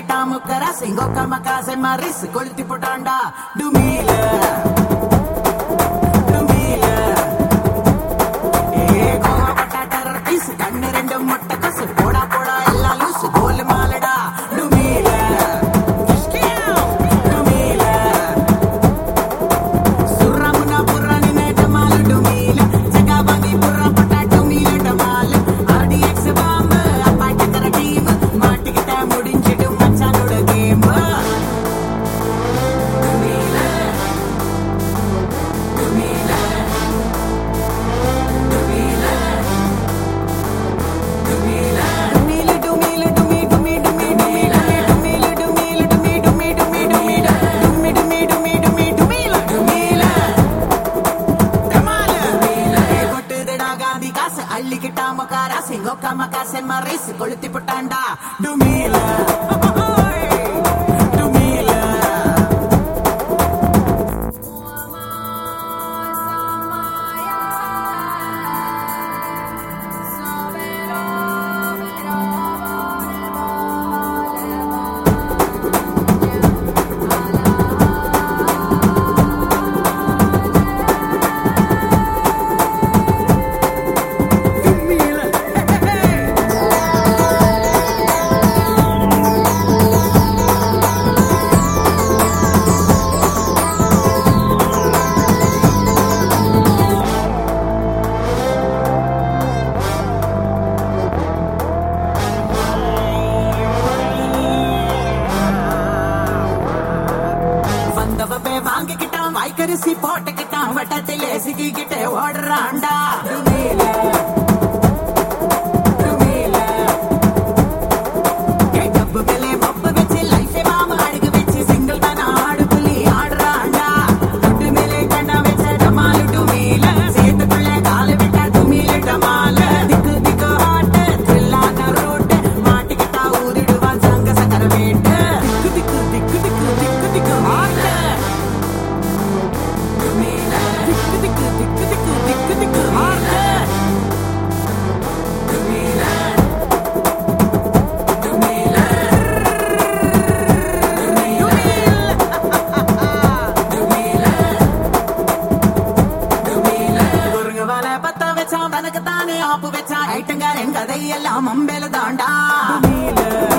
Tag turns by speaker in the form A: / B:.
A: அள்ளிக்கிட்டா முக்கரா சிங்கோக்க மக்காசை மாறிஸ் கொளுத்தி போட்டாண்டா டுமீல கண்ணு ரெண்டு மொட்டை கொசு போடா போடா எல்லாம் லூசு கோல் மாலடா டுமீல சுர்ரமுனா புர்ரானி நேட்டமால டுமீல ஜகா வாங்கி புர்ரா பட்டா டுமீல டமால ஆர்டிஎக்ஸ் பாம்பு அப்பா டக்கர டீம் மாட்டிக்கிட்ட முடிஞ்சிடும் மச்சானோட கேம் அள்ளிக்கிட்டா மக்காரா சிங்கோக்கா மக்காசை மாறிஸ் கொளுத்தி போட்டாண்டா டுமீல வாங்கிக்கிட்டான் வாய்க்கரிசி போட்டுக்கிட்டான் வட்டத்திலே சிக்கிக்கிட்டே ஓடுறான்டா டப்பு மேலே மப்பு வச்சு லைஃபே மாம அழுகு வச்சு சிங்கிள் தான ஆடு புள்ளி ஆடுறான்டா துட்டு மேலே கண்ணா வச்ச டமாலு டுமீல சேத்துக்குள்ள கால விட்டா டுமீல டமால திக்கு திக்கு ஆட்டு தில்லான ரோட்டு மாட்டிக்கிட்டா ஊதிடுவான் சங்க சக்கர வேட்டு திக்கு திக்கு திக்கு திக்கு திக்கு திக்கு ஆட்டு தனக்கு தானே ஆப்பு வச்சா ஐட்டங்காரன் கதையெல்லாம் அம்பேல தாண்டா